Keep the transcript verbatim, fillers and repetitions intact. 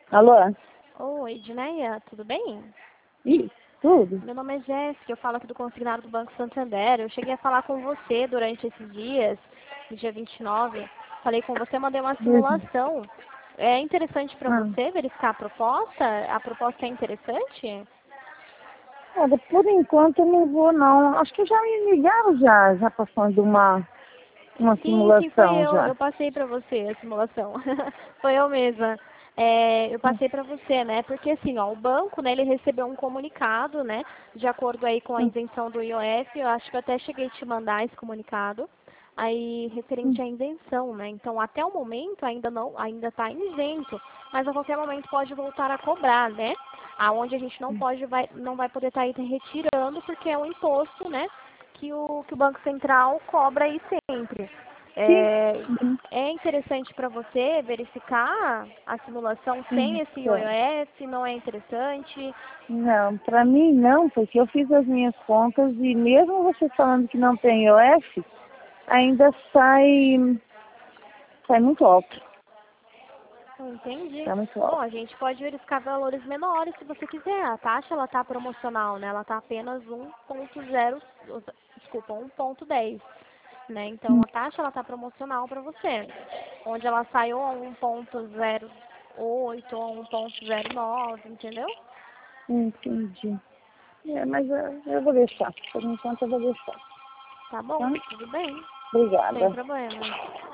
Alô? Oi, Edneia, tudo bem? Ih, tudo? Meu nome é Jéssica, eu falo aqui do Consignado do Banco Santander. Eu cheguei a falar com você durante esses dias, no dia vinte e nove. Falei com você, mandei uma Uhum. simulação. É interessante para Ah. você verificar a proposta? A proposta é interessante? Olha, por enquanto eu não vou não. Acho que já me ligaram já, já passando uma, uma Sim, sim, foi simulação eu. já. Eu passei para você a simulação. Foi eu mesma. É, eu Hum, passei para você, né? Porque assim, ó, o banco, né, ele recebeu um comunicado, né? De acordo aí com a hum, isenção do I O F, eu acho que eu até cheguei a te mandar esse comunicado. Aí, referente hum. à isenção, né? Então, até o momento ainda não, ainda está isento, mas a qualquer momento pode voltar a cobrar, né? Aonde a gente não pode, vai, não vai poder estar aí retirando, porque é um imposto, né? Que o, que o Banco Central cobra aí sempre. Sim. É, Uhum. é interessante para você verificar a simulação sem esse Então, I O F? Não é interessante? não, para mim não, porque eu fiz as minhas contas e mesmo você falando que não tem I O F, ainda sai, sai muito alto. Não entendi. Sai muito Bom, alto. a gente pode verificar valores menores se você quiser. A taxa ela está promocional, né? Ela está apenas um ponto zero, desculpa, um ponto dez. Né? Então Hum, a taxa ela está promocional para você. Onde ela saiu a um ponto zero oito ou um ponto zero nove, entendeu? Entendi. É, mas eu, eu vou deixar. Por enquanto eu vou deixar. Tá bom, Tá? tudo bem. Sem Obrigada. problema.